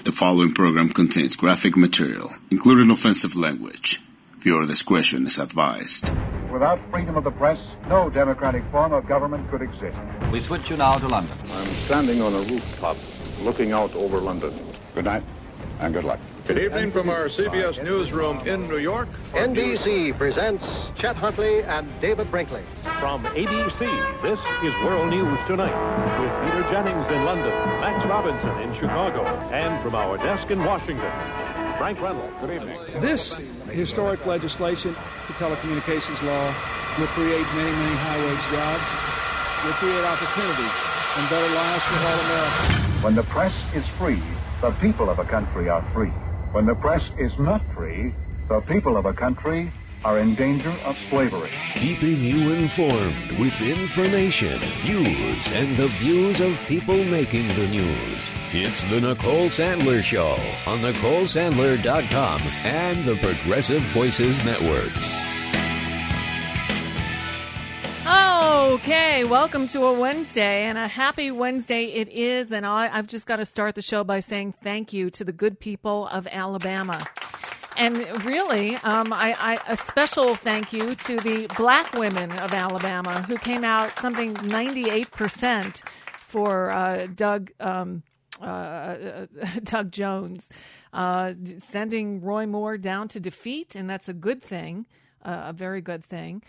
The following program contains graphic material, including offensive language. Viewer discretion is advised. Without freedom of the press, no democratic form of government could exist. We switch you now to London. I'm standing on a rooftop looking out over London. Good night and good luck. Good evening from our CBS newsroom in New York. NBC presents Chet Huntley and David Brinkley. From ABC, this is World News Tonight with Peter Jennings in London, Max Robinson in Chicago, and from our desk in Washington, Frank Reynolds. Good evening. This historic legislation, the telecommunications law, will create many, many high-wage jobs, will create opportunity and better lives for all Americans. When the press is free, the people of a country are free. When the press is not free, the people of a country are in danger of slavery. Keeping you informed with information, news, and the views of people making the news. It's the Nicole Sandler Show on NicoleSandler.com and the Progressive Voices Network. Okay, welcome to a Wednesday, and a happy Wednesday it is, and I've just got to start the show by saying thank you to the good people of Alabama. And really, a special thank you to the black women of Alabama who came out something 98% for Doug Jones, sending Roy Moore down to defeat, and that's a good thing, a very good thing.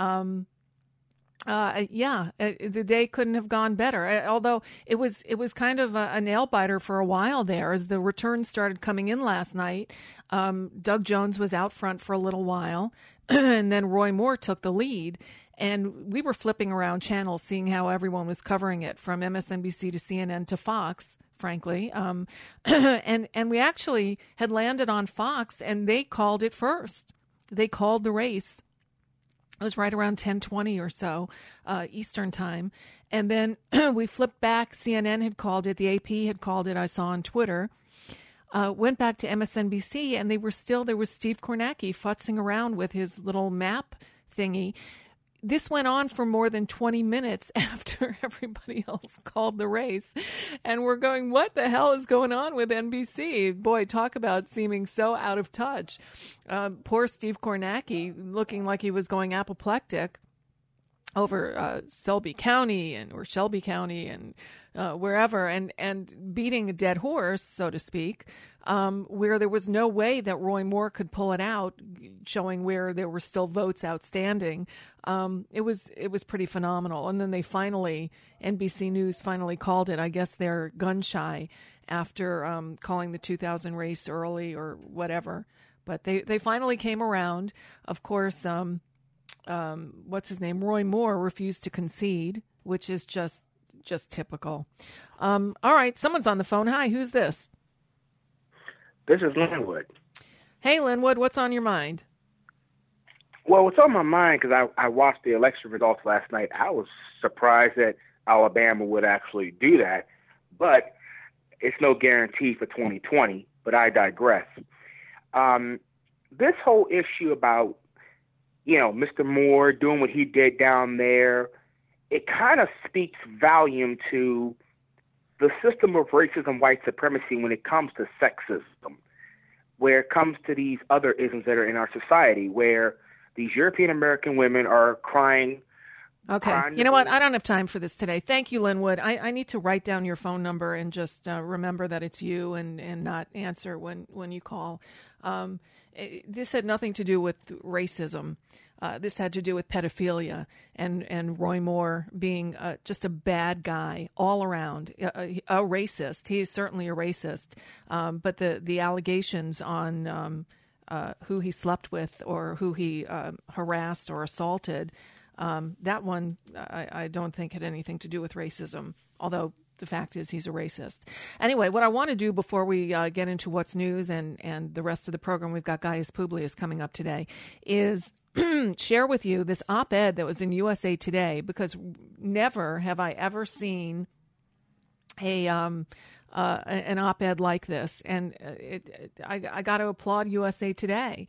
The day couldn't have gone better. Although it was kind of a nail biter for a while there as the returns started coming in last night. Doug Jones was out front for a little while, and then Roy Moore took the lead. And we were flipping around channels, seeing how everyone was covering it, from MSNBC to CNN to Fox, frankly. And we actually had landed on Fox, and they called it first. They called the race. It was right around 10:20 or so Eastern time. And then we flipped back. CNN had called it. The AP had called it. I saw on Twitter. Went back to MSNBC, and there was Steve Kornacki futzing around with his little map thingy. This went on for more than 20 minutes after everybody else called the race. And we're going, what the hell is going on with NBC? Boy, talk about seeming so out of touch. Poor Steve Kornacki, looking like he was going apoplectic over Shelby County and wherever, and beating a dead horse, so to speak, where there was no way that Roy Moore could pull it out, showing where there were still votes outstanding. It was pretty phenomenal. And then NBC News finally called it. I guess they're gun shy after calling the 2000 race early or whatever. But they finally came around. Of course, what's his name? Roy Moore refused to concede, which is just typical. All right, someone's on the phone. Hi, who's this? This is Linwood. Hey, Linwood, what's on your mind? Well, what's on my mind, because I watched the election results last night, I was surprised that Alabama would actually do that, but it's no guarantee for 2020, but I digress. This whole issue about, Mr. Moore doing what he did down there, it kind of speaks volume to the system of racism, white supremacy when it comes to sexism, where it comes to these other isms that are in our society, where these European-American women are crying. Okay. You know what? I don't have time for this today. Thank you, Linwood. I need to write down your phone number and just remember that it's you and not answer when you call. This had nothing to do with racism. This had to do with pedophilia and Roy Moore being just a bad guy all around, a racist. He is certainly a racist. But the allegations on who he slept with or who he harassed or assaulted, that one I don't think had anything to do with racism, although the fact is he's a racist. Anyway, what I want to do before we get into what's news and the rest of the program, we've got Gaius Publius coming up today, is share with you this op-ed that was in USA Today, because never have I ever seen a an op-ed like this, and I got to applaud USA Today.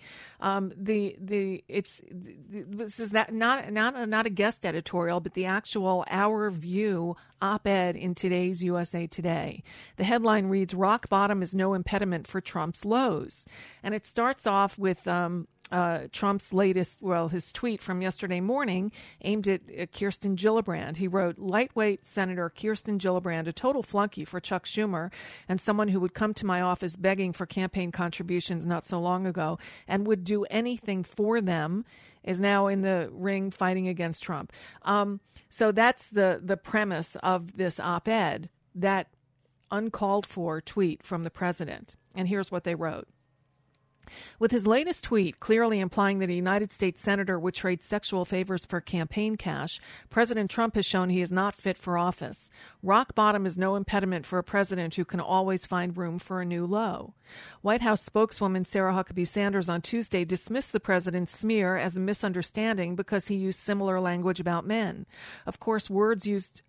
This is not a guest editorial, but the actual Our View op-ed in today's USA Today. The headline reads, "Rock bottom is no impediment for Trump's lows," and it starts off with Trump's latest, his tweet from yesterday morning aimed at Kirsten Gillibrand. He wrote, "Lightweight Senator Kirsten Gillibrand, a total flunky for Chuck Schumer and someone who would come to my office begging for campaign contributions not so long ago and would do anything for them, is now in the ring fighting against Trump." So that's the premise of this op-ed, that uncalled for tweet from the president. And here's what they wrote. With his latest tweet clearly implying that a United States senator would trade sexual favors for campaign cash, President Trump has shown he is not fit for office. Rock bottom is no impediment for a president who can always find room for a new low. White House spokeswoman Sarah Huckabee Sanders on Tuesday dismissed the president's smear as a misunderstanding because he used similar language about men. Of course, words used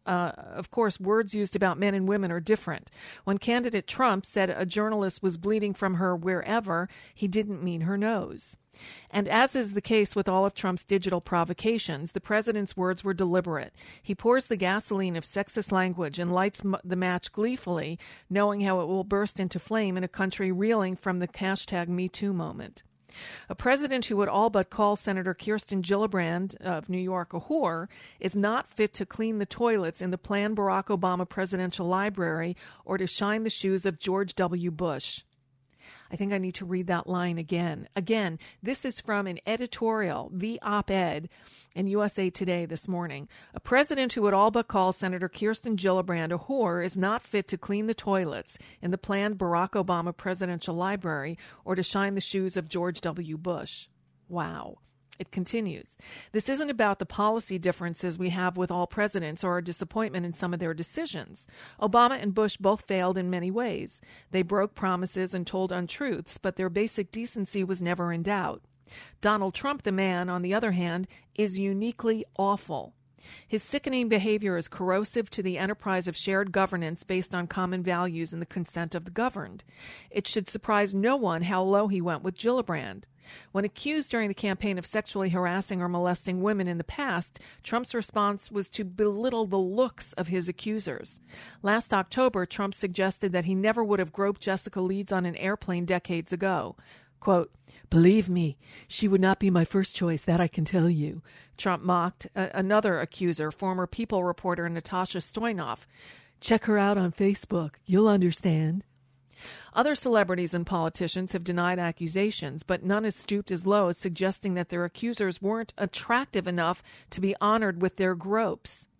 about men and women are different. When candidate Trump said a journalist was bleeding from her wherever, he didn't mean her nose. And as is the case with all of Trump's digital provocations, the president's words were deliberate. He pours the gasoline of sexist language and lights the match gleefully, knowing how it will burst into flame in a country reeling from the hashtag #MeToo moment. A president who would all but call Senator Kirsten Gillibrand of New York a whore is not fit to clean the toilets in the planned Barack Obama presidential library or to shine the shoes of George W. Bush. I think I need to read that line again. Again, this is from an editorial, the op-ed in USA Today this morning. A president who would all but call Senator Kirsten Gillibrand a whore is not fit to clean the toilets in the planned Barack Obama presidential library or to shine the shoes of George W. Bush. Wow. It continues. This isn't about the policy differences we have with all presidents or our disappointment in some of their decisions. Obama and Bush both failed in many ways. They broke promises and told untruths, but their basic decency was never in doubt. Donald Trump, the man, on the other hand, is uniquely awful. His sickening behavior is corrosive to the enterprise of shared governance based on common values and the consent of the governed. It should surprise no one how low he went with Gillibrand. When accused during the campaign of sexually harassing or molesting women in the past, Trump's response was to belittle the looks of his accusers. Last October, Trump suggested that he never would have groped Jessica Leeds on an airplane decades ago. Quote, "Believe me, she would not be my first choice, that I can tell you," Trump mocked another accuser, former People reporter Natasha Stoynoff. "Check her out on Facebook. You'll understand." Other celebrities and politicians have denied accusations, but none has stooped as low as suggesting that their accusers weren't attractive enough to be honored with their gropes.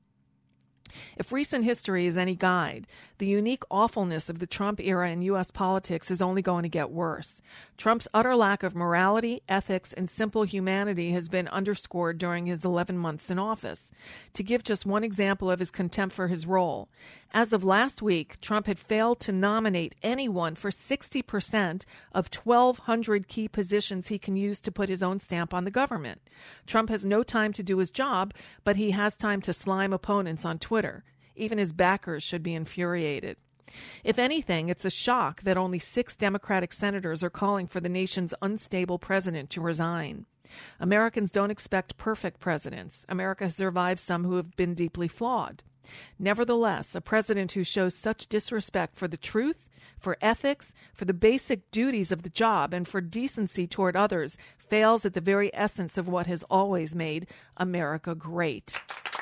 If recent history is any guide, the unique awfulness of the Trump era in U.S. politics is only going to get worse. Trump's utter lack of morality, ethics, and simple humanity has been underscored during his 11 months in office. To give just one example of his contempt for his role, as of last week, Trump had failed to nominate anyone for 60% of 1,200 key positions he can use to put his own stamp on the government. Trump has no time to do his job, but he has time to slime opponents on Twitter. Even his backers should be infuriated. If anything, it's a shock that only 6 Democratic senators are calling for the nation's unstable president to resign. Americans don't expect perfect presidents. America has survived some who have been deeply flawed. Nevertheless, a president who shows such disrespect for the truth, for ethics, for the basic duties of the job, and for decency toward others fails at the very essence of what has always made America great.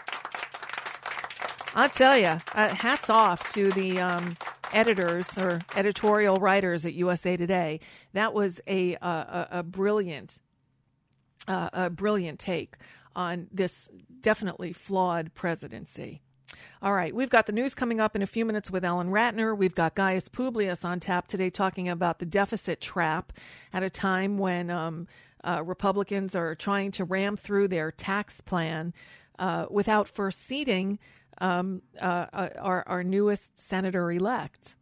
I'll tell you, hats off to the editors or editorial writers at USA Today. That was a brilliant take on this definitely flawed presidency. All right, we've got the news coming up in a few minutes with Ellen Ratner. We've got Gaius Publius on tap today talking about the deficit trap at a time when Republicans are trying to ram through their tax plan without first seating our newest senator-elect.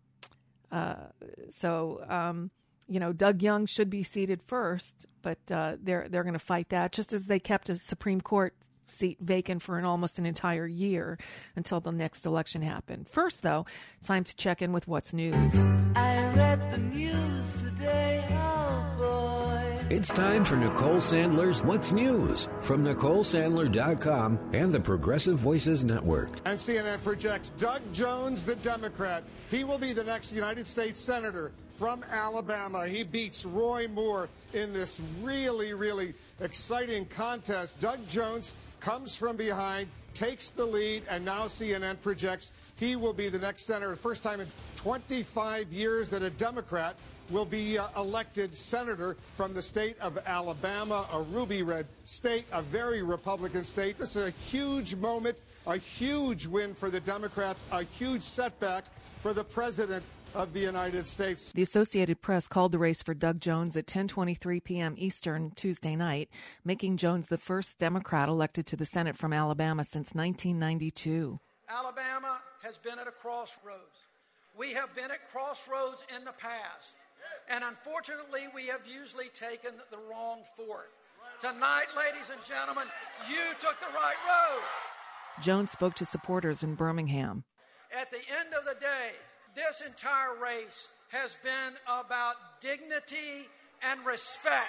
Doug Young should be seated first, but they're going to fight that, just as they kept a Supreme Court seat vacant for almost an entire year until the next election happened. First, though, time to check in with what's news. I read the news today, oh boy. It's time for Nicole Sandler's What's News from NicoleSandler.com and the Progressive Voices Network. And CNN projects Doug Jones, the Democrat. He will be the next United States Senator from Alabama. He beats Roy Moore in this really, really exciting contest. Doug Jones comes from behind, takes the lead, and now CNN projects he will be the next senator. First time in 25 years that a Democrat will be elected senator from the state of Alabama, a ruby red state, a very Republican state. This is a huge moment, a huge win for the Democrats, a huge setback for the president of the United States. The Associated Press called the race for Doug Jones at 10:23 p.m. Eastern Tuesday night, making Jones the first Democrat elected to the Senate from Alabama since 1992. Alabama has been at a crossroads. We have been at crossroads in the past, and unfortunately, we have usually taken the wrong fork. Tonight, ladies and gentlemen, you took the right road. Jones spoke to supporters in Birmingham. At the end of the day, this entire race has been about dignity and respect.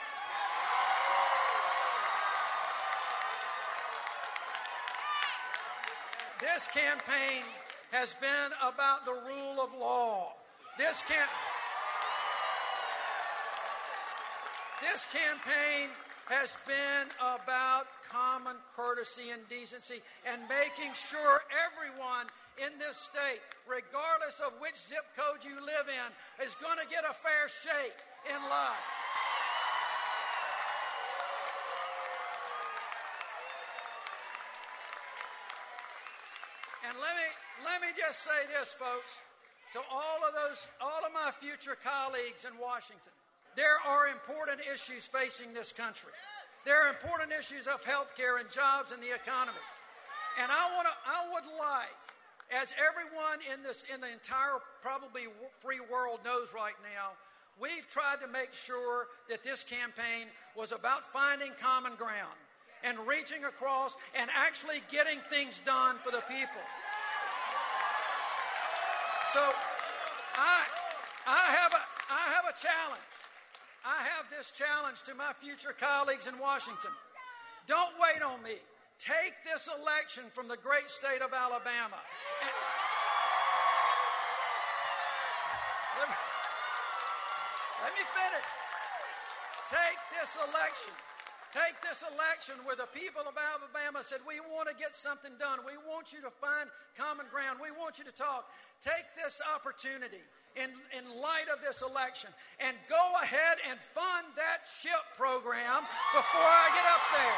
This campaign has been about the rule of law. This campaign has been about common courtesy and decency and making sure everyone in this state, regardless of which zip code you live in, is going to get a fair shake in life. And let me just say this, folks, to all of my future colleagues in Washington. There are important issues facing this country. There are important issues of health care and jobs and the economy. And I would like, as everyone in the entire probably free world knows right now, we've tried to make sure that this campaign was about finding common ground and reaching across and actually getting things done for the people. So I have a challenge. I have this challenge to my future colleagues in Washington. Don't wait on me. Take this election from the great state of Alabama. Let me finish. Take this election where the people of Alabama said, we want to get something done. We want you to find common ground. We want you to talk. Take this opportunity in light of this election and go ahead and fund that SHIP program before I get up there.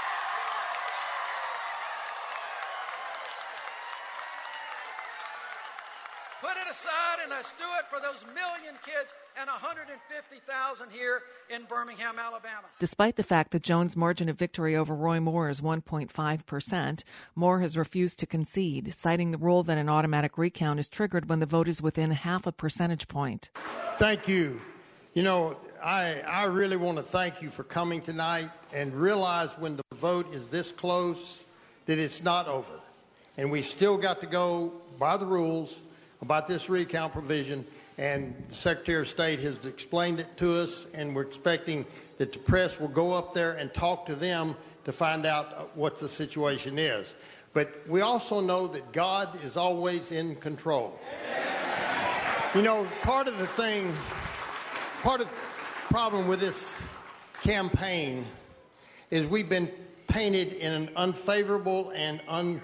Put it aside and let's do it for those million kids and 150,000 here in Birmingham, Alabama. Despite the fact that Jones' margin of victory over Roy Moore is 1.5%, Moore has refused to concede, citing the rule that an automatic recount is triggered when the vote is within half a percentage point. Thank you. You know, I really want to thank you for coming tonight and realize when the vote is this close that it's not over. And we still got to go by the rules about this recount provision, and the Secretary of State has explained it to us, and we're expecting that the press will go up there and talk to them to find out what the situation is. But we also know that God is always in control. You know, part of the problem with this campaign is we've been painted in an unfavorable and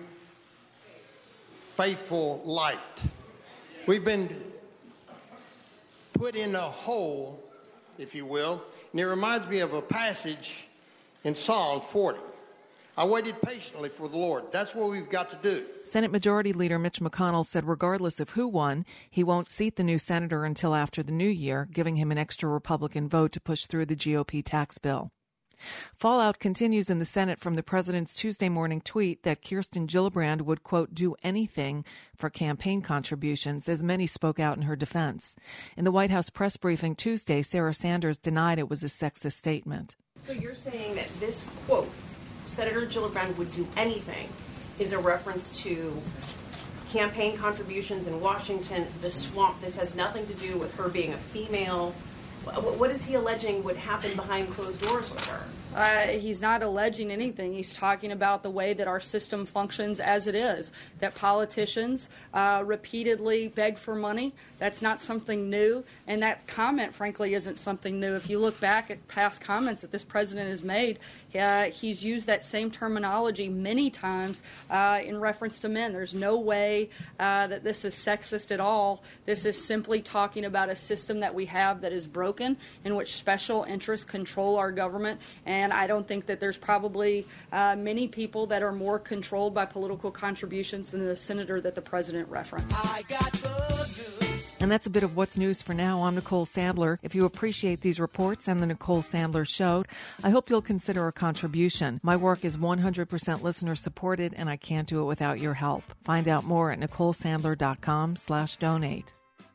unfaithful light. We've been put in a hole, if you will, and it reminds me of a passage in Psalm 40. I waited patiently for the Lord. That's what we've got to do. Senate Majority Leader Mitch McConnell said regardless of who won, he won't seat the new senator until after the new year, giving him an extra Republican vote to push through the GOP tax bill. Fallout continues in the Senate from the president's Tuesday morning tweet that Kirsten Gillibrand would, quote, do anything for campaign contributions, as many spoke out in her defense. In the White House press briefing Tuesday, Sarah Sanders denied it was a sexist statement. So you're saying that this quote Senator Gillibrand would do anything is a reference to campaign contributions in Washington, the swamp. This has nothing to do with her being a female. What is he alleging would happen behind closed doors with her? He's not alleging anything. He's talking about the way that our system functions as it is, that politicians repeatedly beg for money. That's not something new, and that comment, frankly, isn't something new. If you look back at past comments that this president has made, he's used that same terminology many times in reference to men. There's no way that this is sexist at all. This is simply talking about a system that we have that is broken, in which special interests control our government, and I don't think that there's probably many people that are more controlled by political contributions than the senator that the president referenced. And that's a bit of what's news for now. I'm Nicole Sandler. If you appreciate these reports and the Nicole Sandler Show, I hope you'll consider a contribution. My work is 100% listener supported, and I can't do it without your help. Find out more at NicoleSandler.com/donate.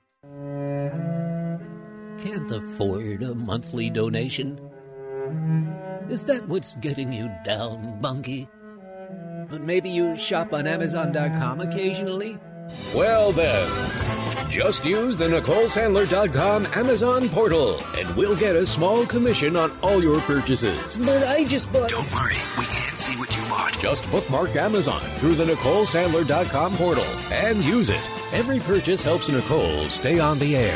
Can't afford a monthly donation? Is that what's getting you down, Bunky? But maybe you shop on Amazon.com occasionally? Well then, just use the NicoleSandler.com Amazon portal, and we'll get a small commission on all your purchases. But I just bought... Don't worry, we can't see what you bought. Just bookmark Amazon through the NicoleSandler.com portal and use it. Every purchase helps Nicole stay on the air.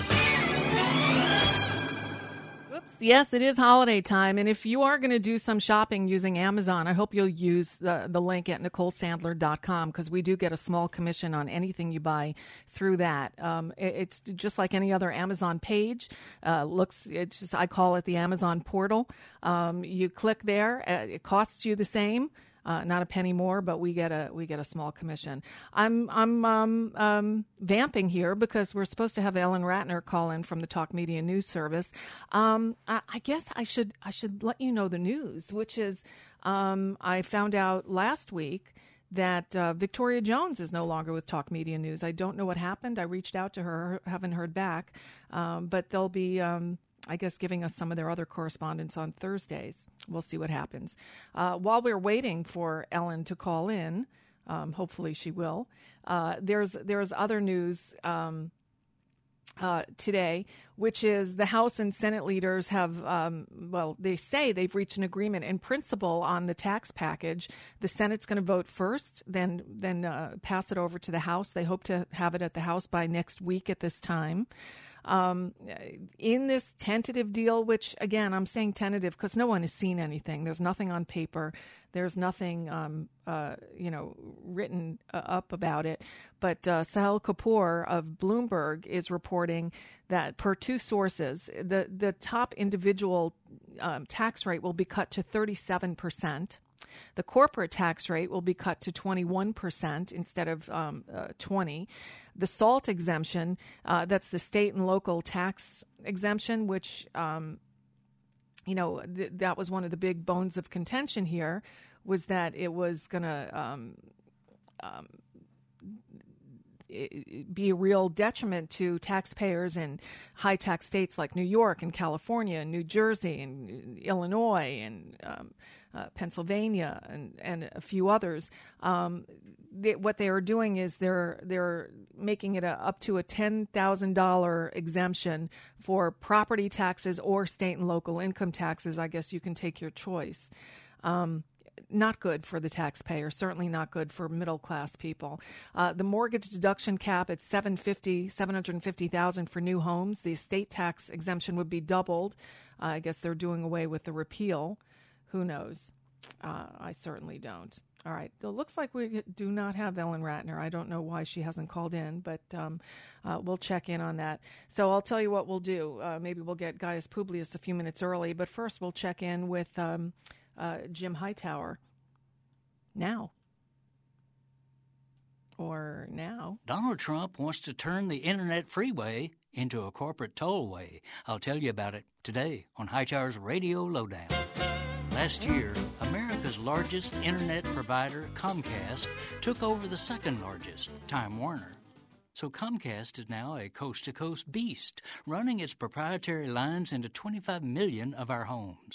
Yes, it is holiday time, and if you are going to do some shopping using Amazon, I hope you'll use the link at NicoleSandler.com, because we do get a small commission on anything you buy through that. It's just like any other Amazon page. I call it the Amazon portal. You click there, it costs you the same. Not a penny more, but we get a small commission. I'm vamping here because we're supposed to have Ellen Ratner call in from the Talk Media News Service. I guess I should let you know the news, which is I found out last week that Victoria Jones is no longer with Talk Media News. I don't know what happened. I reached out to her, haven't heard back, but they'll be I guess giving us some of their other correspondence on Thursdays. We'll see what happens. While we're waiting for Ellen to call in, hopefully she will, there's other news today, which is the House and Senate leaders have, they say they've reached an agreement in principle on the tax package. The Senate's going to vote first, then pass it over to the House. They hope to have it at the House by next week at this time. In this tentative deal, which, again, I'm saying tentative because no one has seen anything. There's nothing on paper. There's nothing, written up about it. But Sahil Kapoor of Bloomberg is reporting that, per two sources, the top individual tax rate will be cut to 37%. The corporate tax rate will be cut to 21% instead of 20%. The SALT exemption, that's the state and local tax exemption, which, that was one of the big bones of contention here, was that it was going to be a real detriment to taxpayers in high-tax states like New York and California and New Jersey and Illinois and Pennsylvania and a few others. What they are doing is they're making it up to a $10,000 exemption for property taxes or state and local income taxes. I guess you can take your choice. Not good for the taxpayer, certainly not good for middle-class people. The mortgage deduction cap at $750,000 for new homes. The estate tax exemption would be doubled. I guess they're doing away with the repeal. Who knows? I certainly don't. All right. It looks like we do not have Ellen Ratner. I don't know why she hasn't called in, but we'll check in on that. So I'll tell you what we'll do. Maybe we'll get Gaius Publius a few minutes early, but first we'll check in with Jim Hightower now. Or now. Donald Trump wants to turn the Internet freeway into a corporate tollway. I'll tell you about it today on Hightower's Radio Lowdown. Last year, America's largest Internet provider, Comcast, took over the second largest, Time Warner. So Comcast is now a coast-to-coast beast, running its proprietary lines into 25 million of our homes.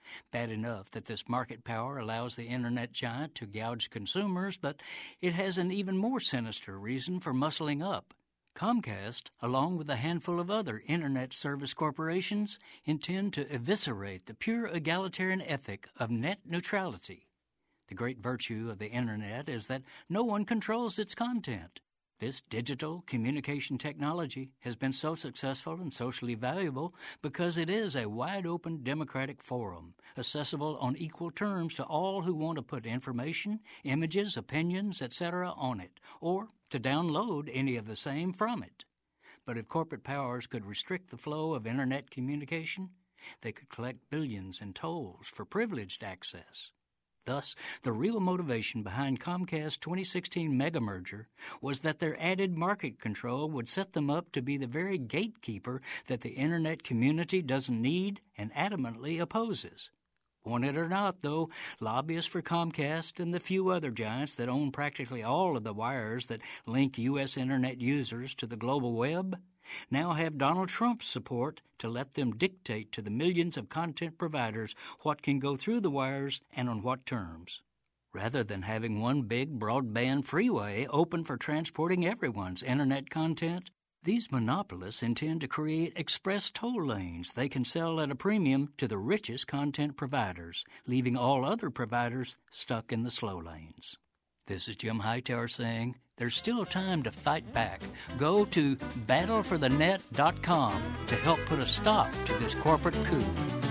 Bad enough that this market power allows the Internet giant to gouge consumers, but it has an even more sinister reason for muscling up. Comcast, along with a handful of other Internet service corporations, intend to eviscerate the pure egalitarian ethic of net neutrality. The great virtue of the Internet is that no one controls its content. This digital communication technology has been so successful and socially valuable because it is a wide-open democratic forum, accessible on equal terms to all who want to put information, images, opinions, etc. on it, or to download any of the same from it. But if corporate powers could restrict the flow of Internet communication, they could collect billions in tolls for privileged access. Thus, the real motivation behind Comcast's 2016 mega-merger was that their added market control would set them up to be the very gatekeeper that the Internet community doesn't need and adamantly opposes. Want it or not, though, lobbyists for Comcast and the few other giants that own practically all of the wires that link U.S. Internet users to the global web now have Donald Trump's support to let them dictate to the millions of content providers what can go through the wires and on what terms. Rather than having one big broadband freeway open for transporting everyone's Internet content, these monopolists intend to create express toll lanes they can sell at a premium to the richest content providers, leaving all other providers stuck in the slow lanes. This is Jim Hightower saying, there's still time to fight back. Go to battleforthenet.com to help put a stop to this corporate coup.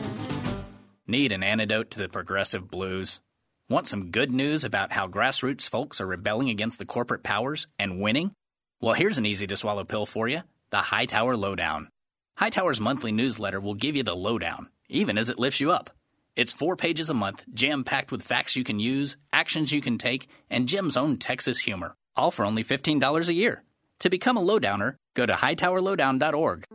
Need an antidote to the progressive blues? Want some good news about how grassroots folks are rebelling against the corporate powers and winning? Well, here's an easy-to-swallow pill for you, the Hightower Lowdown. Hightower's monthly newsletter will give you the lowdown, even as it lifts you up. It's 4 pages a month, jam-packed with facts you can use, actions you can take, and Jim's own Texas humor, all for only $15 a year. To become a lowdowner, go to hightowerlowdown.org.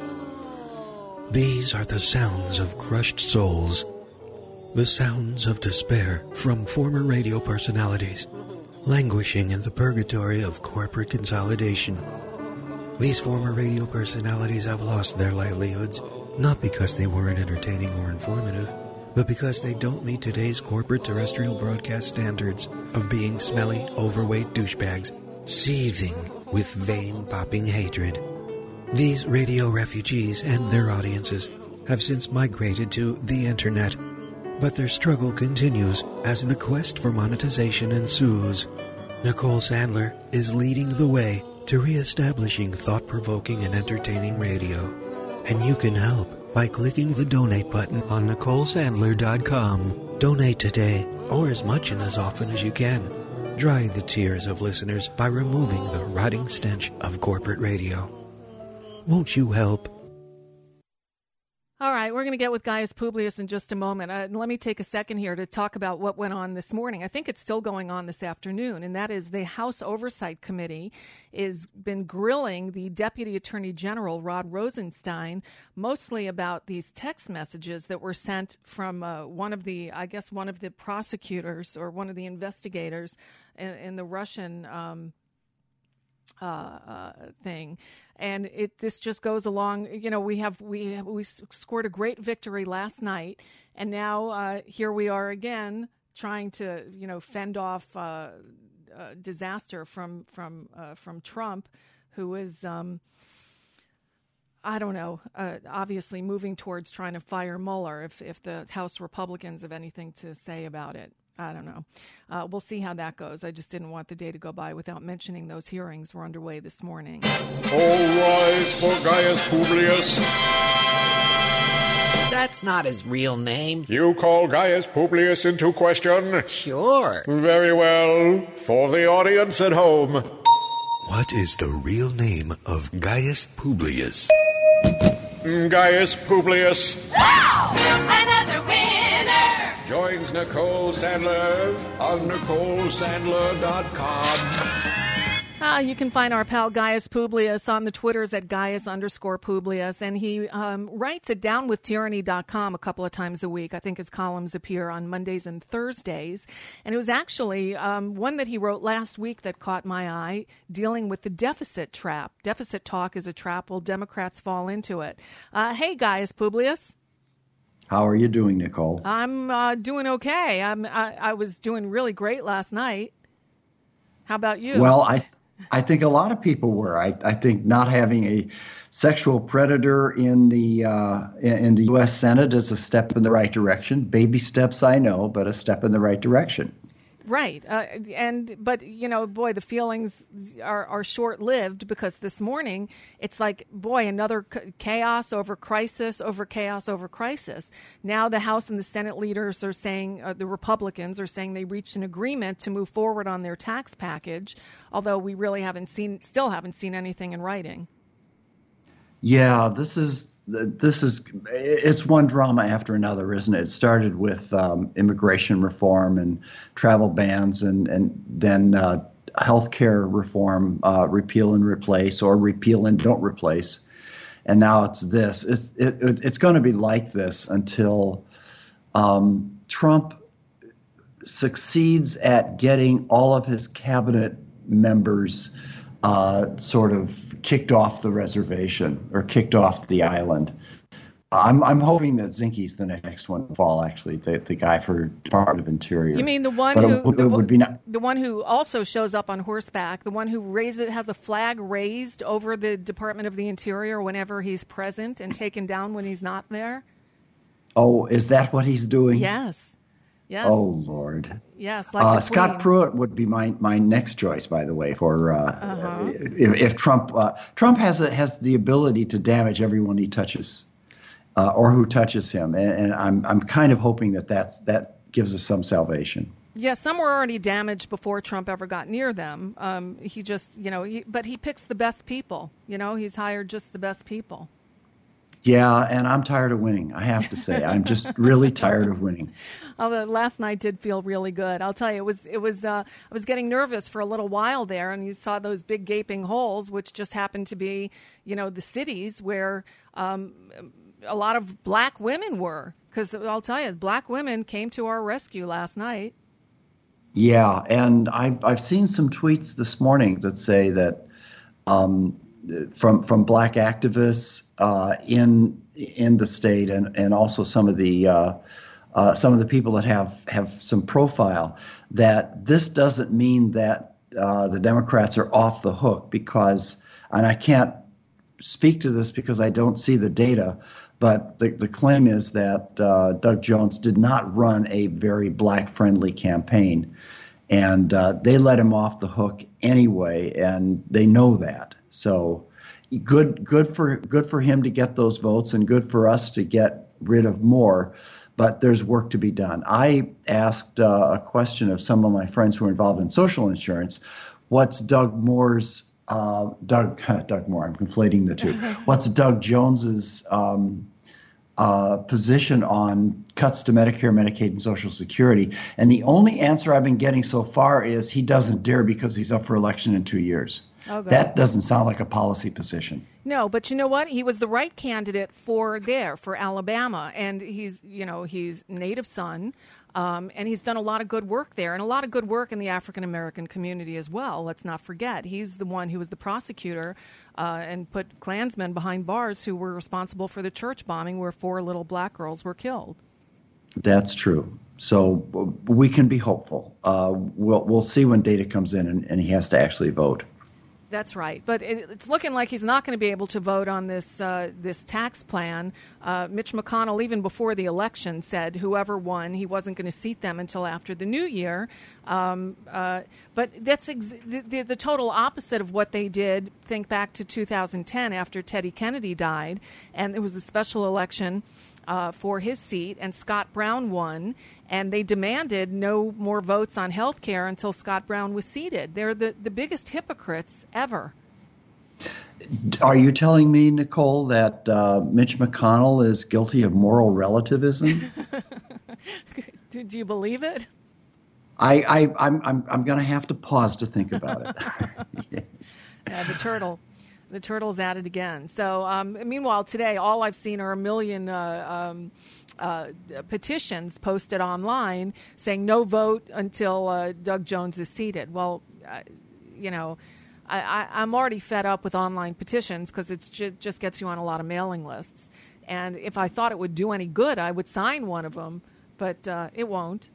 These are the sounds of crushed souls, the sounds of despair from former radio personalities, languishing in the purgatory of corporate consolidation. These former radio personalities have lost their livelihoods, not because they weren't entertaining or informative, but because they don't meet today's corporate terrestrial broadcast standards of being smelly, overweight douchebags, seething with vein-popping hatred. These radio refugees and their audiences have since migrated to the Internet, but their struggle continues as the quest for monetization ensues. Nicole Sandler is leading the way to reestablishing thought-provoking and entertaining radio. And you can help by clicking the donate button on NicoleSandler.com. Donate today, or as much and as often as you can. Dry the tears of listeners by removing the rotting stench of corporate radio. Won't you help? All right, we're going to get with Gaius Publius in just a moment. Let me take a second here to talk about what went on this morning. I think it's still going on this afternoon, and that is the House Oversight Committee has been grilling the Deputy Attorney General, Rod Rosenstein, mostly about these text messages that were sent from one of the prosecutors or one of the investigators in the Russian thing. And this just goes along. You know, we scored a great victory last night, and now here we are again trying to fend off disaster from Trump, who is obviously moving towards trying to fire Mueller if the House Republicans have anything to say about it. I don't know. We'll see how that goes. I just didn't want the day to go by without mentioning those hearings were underway this morning. All rise for Gaius Publius. That's not his real name. You call Gaius Publius into question? Sure. Very well. For the audience at home. What is the real name of Gaius Publius? Gaius Publius. Wow! Another winner! Joins Nicole Sandler on NicoleSandler.com. You can find our pal Gaius Publius on the Twitters at Gaius_Publius, and he writes at downwithtyranny.com a couple of times a week. I think his columns appear on Mondays and Thursdays, and it was actually one that he wrote last week that caught my eye, dealing with the deficit trap. Deficit talk is a trap. Will Democrats fall into it? Hey, Gaius Publius. How are you doing, Nicole? I'm doing okay. I was doing really great last night. How about you? Well, I think a lot of people were. I think not having a sexual predator in the U.S. Senate is a step in the right direction. Baby steps, I know, but a step in the right direction. Right. But, boy, the feelings are short-lived, because this morning it's like, boy, another chaos over crisis over chaos over crisis. Now the House and the Senate leaders are saying, the Republicans are saying they reached an agreement to move forward on their tax package, although we really still haven't seen anything in writing. Yeah, it's one drama after another, isn't it? It started with immigration reform and travel bans, and then health care reform, repeal and replace, or repeal and don't replace. And now it's this. It's going to be like this until Trump succeeds at getting all of his cabinet members sort of kicked off the reservation or kicked off the island. I'm hoping that Zinke's the next one to fall, actually, the guy for Department of Interior. You mean the one the one who also shows up on horseback, the one who has a flag raised over the Department of the Interior whenever he's present and taken down when he's not there? Oh, is that what he's doing? Yes. Yes. Oh, Lord. Yes. Like Scott Pruitt would be my next choice, by the way, for if Trump has the ability to damage everyone he touches, or who touches him, and I'm kind of hoping that gives us some salvation. Yeah, some were already damaged before Trump ever got near them. He just, but he picks the best people. He's hired just the best people. Yeah, and I'm tired of winning, I have to say. I'm just really tired of winning. Although last night did feel really good. I'll tell you, it was. I was getting nervous for a little while there, and you saw those big gaping holes, which just happened to be, the cities where a lot of black women were. Because I'll tell you, black women came to our rescue last night. Yeah, and I've seen some tweets this morning that say that from black activists in the state, and also some of the people that have some profile, that this doesn't mean that the Democrats are off the hook, because, and I can't speak to this because I don't see the data, but the claim is that Doug Jones did not run a very black-friendly campaign, and they let him off the hook anyway, and they know that. So good for him to get those votes, and good for us to get rid of more. But there's work to be done. I asked a question of some of my friends who are involved in social insurance. What's Doug Moore's Doug Moore? I'm conflating the two. What's Doug Jones's position on cuts to Medicare, Medicaid, and Social Security? And the only answer I've been getting so far is he doesn't dare because he's up for election in 2 years. Oh, that doesn't sound like a policy position. No, but you know what? He was the right candidate for Alabama, and he's native son, and he's done a lot of good work there, and a lot of good work in the African American community as well. Let's not forget, he's the one who was the prosecutor and put Klansmen behind bars who were responsible for the church bombing where 4 little black girls were killed. That's true. So we can be hopeful. We'll see when data comes in and he has to actually vote. That's right. But it's looking like he's not going to be able to vote on this tax plan. Mitch McConnell, even before the election, said whoever won, he wasn't going to seat them until after the new year. But that's the total opposite of what they did. Think back to 2010 after Teddy Kennedy died, and there was a special election for his seat, and Scott Brown won, and they demanded no more votes on health care until Scott Brown was seated. They're the biggest hypocrites ever. Are you telling me, Nicole, that Mitch McConnell is guilty of moral relativism? Do you believe it? I'm going to have to pause to think about it. Yeah, the turtle's at it again. So, meanwhile, today, all I've seen are 1 million petitions posted online saying no vote until Doug Jones is seated. Well, I'm already fed up with online petitions because it just gets you on a lot of mailing lists. And if I thought it would do any good, I would sign one of them, but it won't.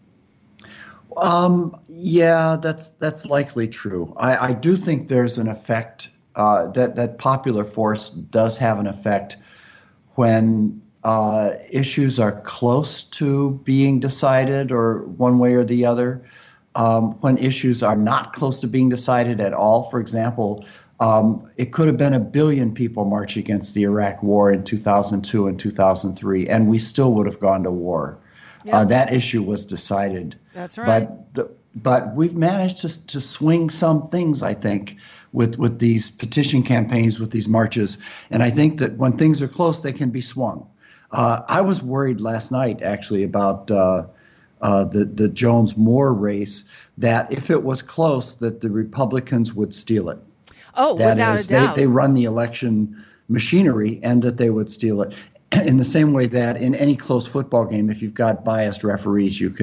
Yeah, that's likely true. I do think there's an effect, that popular force does have an effect when issues are close to being decided or one way or the other. When issues are not close to being decided at all, for example, it could have been 1 billion people march against the Iraq War in 2002 and 2003, and we still would have gone to war. Yep. That issue was decided. That's right. But we've managed to swing some things, I think, with these petition campaigns, with these marches. And I think that when things are close, they can be swung. I was worried last night, actually, about the Jones-Moore race, that if it was close, that the Republicans would steal it. Oh, that without is, a doubt. They run the election machinery, and that they would steal it. In the same way that in any close football game, if you've got biased referees, the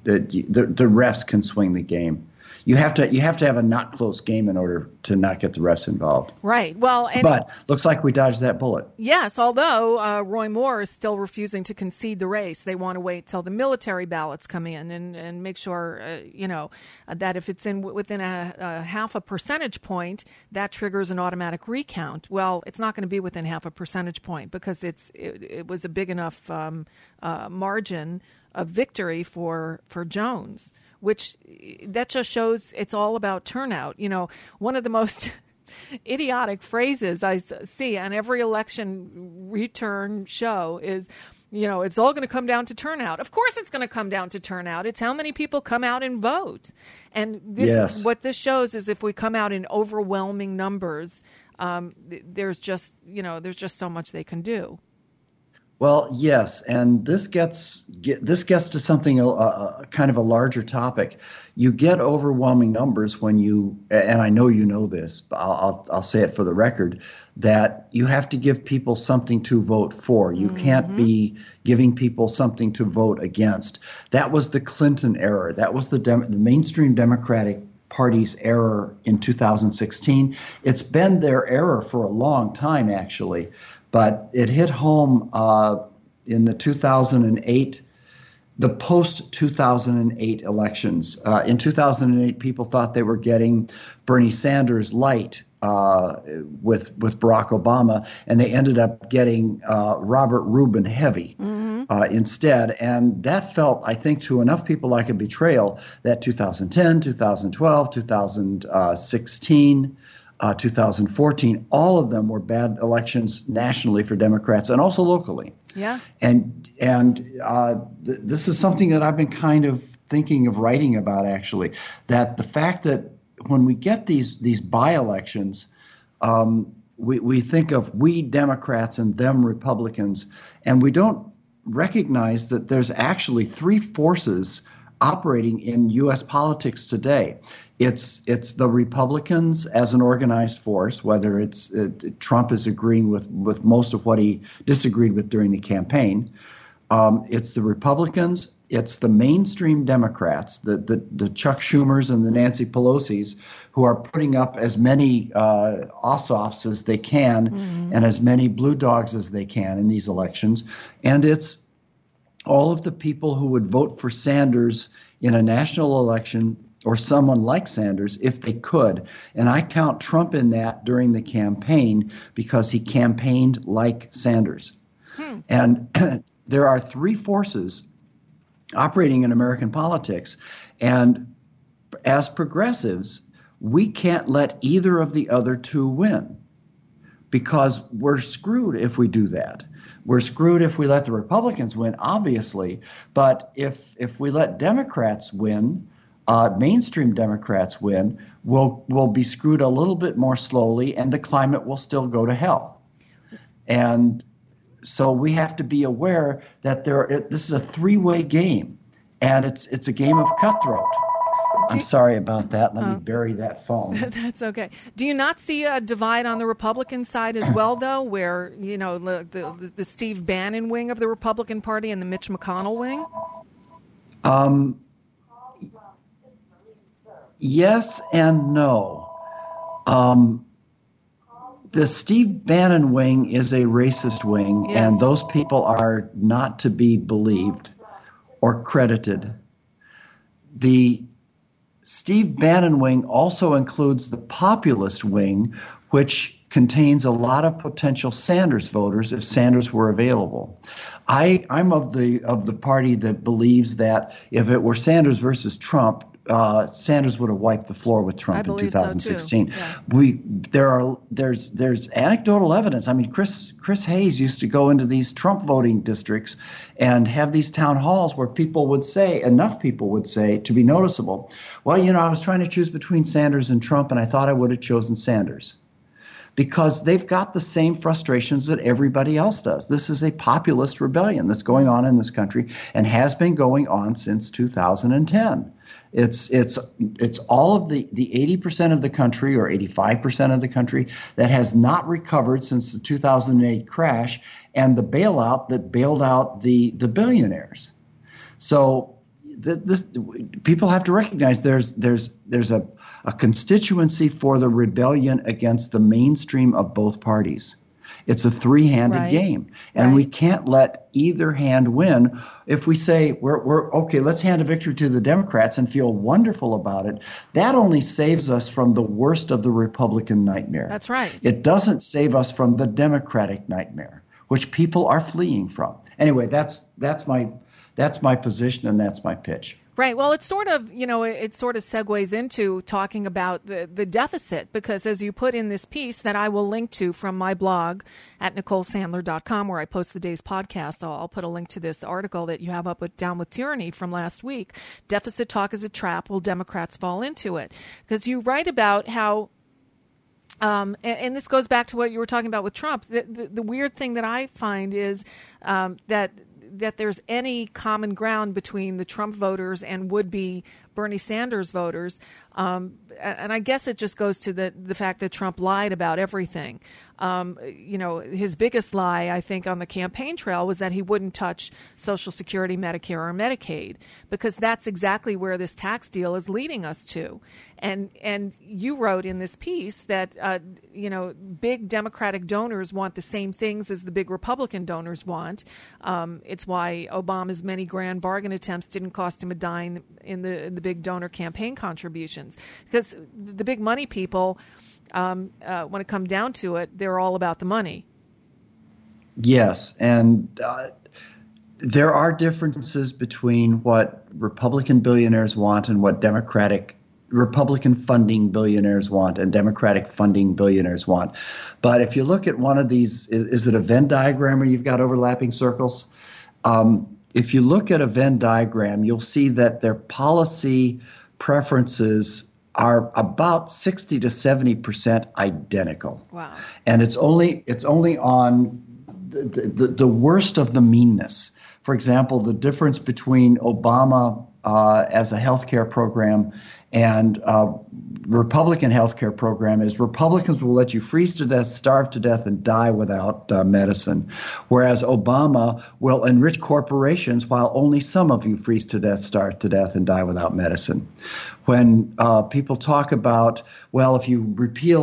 refs can swing the game. You have to have a not close game in order to not get the refs involved. Right. Well, but looks like we dodged that bullet. Yes, although Roy Moore is still refusing to concede the race. They want to wait till the military ballots come in and make sure, that if it's within a half a percentage point, that triggers an automatic recount. Well, it's not going to be within half a percentage point because it was a big enough margin of victory for Jones, which that just shows it's all about turnout. One of the most idiotic phrases I see on every election return show is, it's all going to come down to turnout. Of course it's going to come down to turnout. It's how many people come out and vote. And what this shows is if we come out in overwhelming numbers, there's just so much they can do. Well, yes, and this gets to something kind of a larger topic. You get overwhelming numbers when and I know you know this, but I'll say it for the record, that you have to give people something to vote for. You can't be giving people something to vote against. That was the Clinton error. That was the mainstream Democratic Party's error in 2016. It's been their error for a long time, actually. But it hit home in the 2008, the post-2008 elections. In 2008, people thought they were getting Bernie Sanders light with Barack Obama, and they ended up getting Robert Rubin heavy instead. And that felt, I think, to enough people like a betrayal that 2010, 2012, 2016, 2014, all of them were bad elections nationally for Democrats and also locally. Yeah. And this is something that I've been kind of thinking of writing about, actually, that the fact that when we get these by-elections, we think of we Democrats and them Republicans, and we don't recognize that there's actually three forces operating in U.S. politics today. It's the Republicans as an organized force, whether it's Trump is agreeing with most of what he disagreed with during the campaign. It's the Republicans. It's the mainstream Democrats, the Chuck Schumers and the Nancy Pelosi's, who are putting up as many Ossoffs as they can and as many blue dogs as they can in these elections. And it's all of the people who would vote for Sanders in a national election or someone like Sanders if they could. And I count Trump in that during the campaign because he campaigned like Sanders. And there are three forces operating in American politics. And as progressives, we can't let either of the other two win because we're screwed if we do that. We're screwed if we let the Republicans win, obviously. But if we let Democrats win, mainstream Democrats win, we'll be screwed a little bit more slowly, and the climate will still go to hell. And so we have to be aware that this is a three-way game, and it's a game of cutthroat. I'm sorry about that. Let me bury that phone. That's okay. Do you not see a divide on the Republican side as well, though, where, the Steve Bannon wing of the Republican Party and the Mitch McConnell wing? Yes and no. The Steve Bannon wing is a racist wing, Yes. and those people are not to be believed or credited. The Steve Bannon wing also includes the populist wing, which contains a lot of potential Sanders voters if Sanders were available. I'm of the party that believes that if it were Sanders versus Trump, Sanders would have wiped the floor with Trump in 2016. There's anecdotal evidence. I mean, Chris Hayes used to go into these Trump voting districts and have these town halls where enough people would say to be noticeable, well, I was trying to choose between Sanders and Trump, and I thought I would have chosen Sanders. Because they've got the same frustrations that everybody else does. This is a populist rebellion that's going on in this country and has been going on since 2010. It's all of the 80% of the country or 85% of the country that has not recovered since the 2008 crash and the bailout that bailed out the billionaires. So people have to recognize there's a constituency for the rebellion against the mainstream of both parties. It's a three-handed game, and we can't let either hand win. If we say we're okay, let's hand a victory to the Democrats and feel wonderful about it, that only saves us from the worst of the Republican nightmare. That's right. It doesn't save us from the Democratic nightmare, which people are fleeing from. Anyway, that's my position, and that's my pitch. Right. Well, it sort of segues into talking about the deficit, because as you put in this piece that I will link to from my blog at NicoleSandler.com, where I post the day's podcast, I'll put a link to this article that you have up with Down with Tyranny from last week. Deficit talk is a trap. Will Democrats fall into it? Because you write about how and this goes back to what you were talking about with Trump. The weird thing that I find is that there's any common ground between the Trump voters and would-be Bernie Sanders voters. And I guess it just goes to the fact that Trump lied about everything. His biggest lie, I think, on the campaign trail was that he wouldn't touch Social Security, Medicare, or Medicaid, because that's exactly where this tax deal is leading us to. And you wrote in this piece that, big Democratic donors want the same things as the big Republican donors want. It's why Obama's many grand bargain attempts didn't cost him a dime in the big donor campaign contributions, because the big money people, when it comes down to it, they're all about the money. Yes, and there are differences between what Republican billionaires want and what Republican funding billionaires want and Democratic funding billionaires want. But if you look at one of these, is it a Venn diagram where you've got overlapping circles? If you look at a Venn diagram, you'll see that their policy preferences are about 60 to 70% identical. Wow. And it's only on the worst of the meanness. For example, the difference between Obama as a healthcare program and Republican healthcare program is Republicans will let you freeze to death, starve to death, and die without medicine, whereas Obama will enrich corporations while only some of you freeze to death, starve to death, and die without medicine. When people talk about, well, if you repeal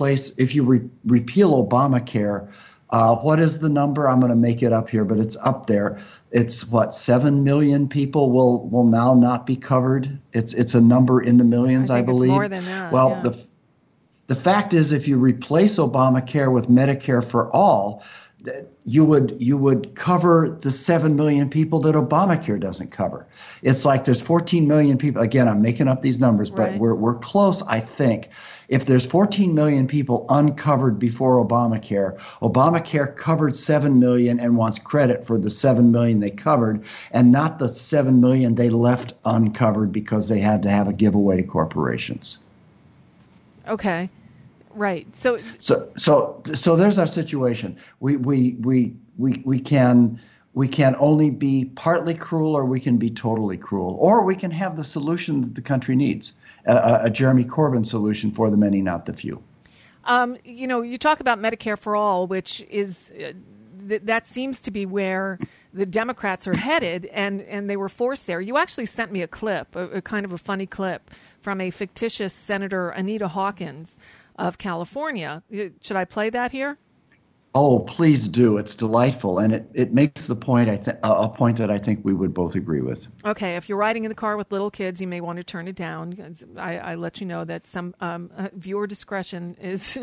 Obamacare, what is the number? I'm going to make it up here, but it's up there. It's 7 million people will now not be covered. It's a number in the millions, I believe. It's more than that. Well, yeah. The fact is, if you replace Obamacare with Medicare for all, you would cover the 7 million people that Obamacare doesn't cover. It's like there's 14 million people. Again, I'm making up these numbers, but right. we're close, I think. If there's 14 million people uncovered before Obamacare covered 7 million and wants credit for the 7 million they covered and not the 7 million they left uncovered because they had to have a giveaway to corporations. Okay. Right. So there's our situation. We can only be partly cruel, or we can be totally cruel, or we can have the solution that the country needs, a Jeremy Corbyn solution for the many, not the few. You talk about Medicare for all, which is that seems to be where the Democrats are headed, and they were forced there. You actually sent me a clip, a kind of a funny clip from a fictitious Senator Anita Hawkins, of California. Should I play that here? Oh, please do. It's delightful, and it makes the point. A point that I think we would both agree with. Okay, if you're riding in the car with little kids, you may want to turn it down. I let you know that some viewer discretion is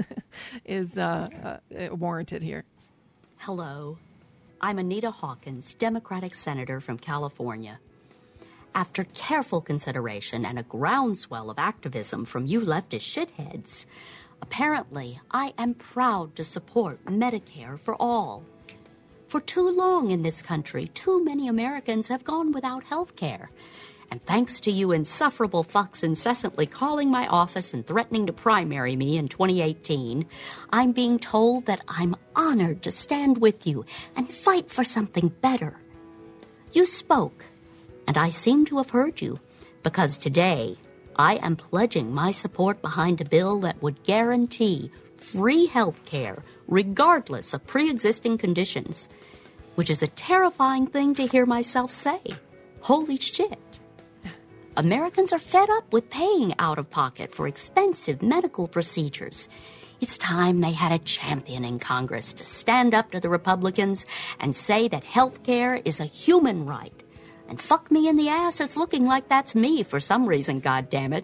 warranted here. Hello, I'm Anita Hawkins, Democratic Senator from California. After careful consideration and a groundswell of activism from you leftist shitheads, apparently, I am proud to support Medicare for all. For too long in this country, too many Americans have gone without health care. And thanks to you insufferable fucks incessantly calling my office and threatening to primary me in 2018, I'm being told that I'm honored to stand with you and fight for something better. You spoke, and I seem to have heard you, because today I am pledging my support behind a bill that would guarantee free health care regardless of pre-existing conditions, which is a terrifying thing to hear myself say. Holy shit. Americans are fed up with paying out of pocket for expensive medical procedures. It's time they had a champion in Congress to stand up to the Republicans and say that health care is a human right. And fuck me in the ass, it's looking like that's me for some reason, goddammit.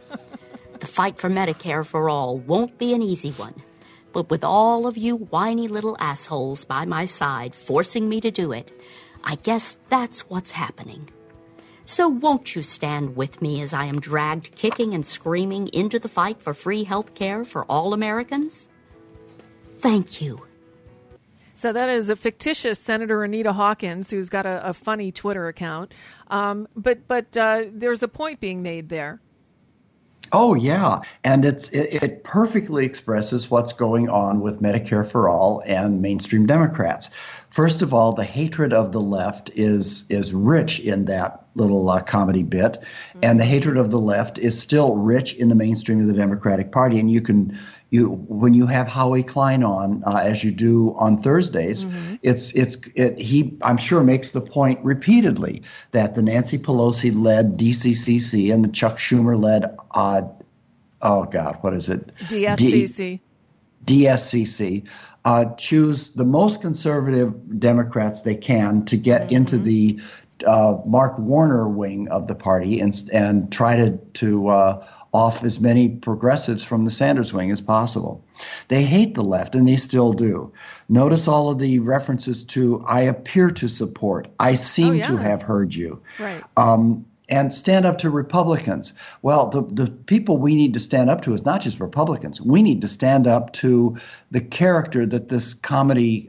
The fight for Medicare for all won't be an easy one. But with all of you whiny little assholes by my side forcing me to do it, I guess that's what's happening. So won't you stand with me as I am dragged kicking and screaming into the fight for free health care for all Americans? Thank you. So that is a fictitious Senator Anita Hawkins, who's got a funny Twitter account. But there's a point being made there. Oh, yeah. And it perfectly expresses what's going on with Medicare for All and mainstream Democrats. First of all, the hatred of the left is rich in that little comedy bit. Mm-hmm. And the hatred of the left is still rich in the mainstream of the Democratic Party. And when you have Howie Klein on, as you do on Thursdays, mm-hmm. He I'm sure makes the point repeatedly that the Nancy Pelosi-led DCCC and the Chuck Schumer-led DSCC. DSCC choose the most conservative Democrats they can to get mm-hmm. into the Mark Warner wing of the party and try to off as many progressives from the Sanders wing as possible. They hate the left, and they still do. Notice all of the references to "I appear to support," "I seem to have heard you," right? And stand up to Republicans. Well, the people we need to stand up to is not just Republicans. We need to stand up to the character that this comedy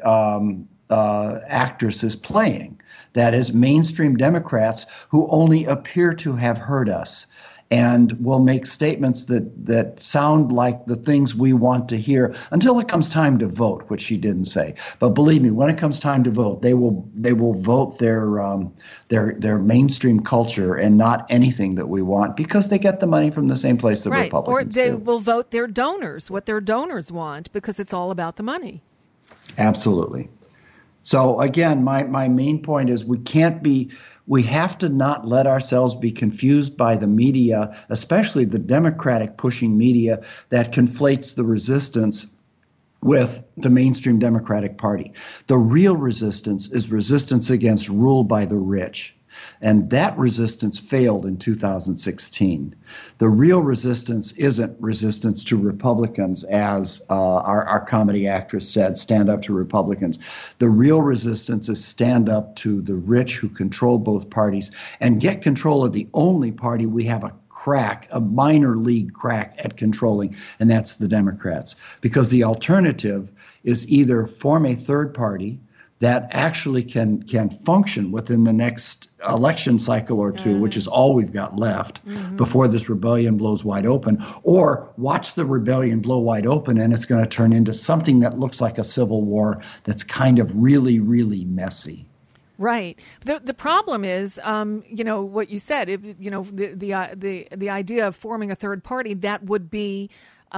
actress is playing. That is mainstream Democrats who only appear to have heard us and will make statements that sound like the things we want to hear until it comes time to vote, which she didn't say. But believe me, when it comes time to vote, they will vote their mainstream culture and not anything that we want, because they get the money from the same place that right. Republicans do. Or they do. will vote their donors, what their donors want, because it's all about the money. Absolutely. So again, my main point is we have to not let ourselves be confused by the media, especially the Democratic pushing media that conflates the resistance with the mainstream Democratic Party. The real resistance is resistance against rule by the rich. And that resistance failed in 2016. The real resistance isn't resistance to Republicans, as our comedy actress said, stand up to Republicans. The real resistance is stand up to the rich who control both parties and get control of the only party we have a minor league crack at controlling, and that's the Democrats. Because the alternative is either form a third party that actually can function within the next election cycle or two, which is all we've got left before this rebellion blows wide open, or watch the rebellion blow wide open and it's going to turn into something that looks like a civil war that's kind of really, really messy. Right. The problem is, what you said. The idea of forming a third party that would be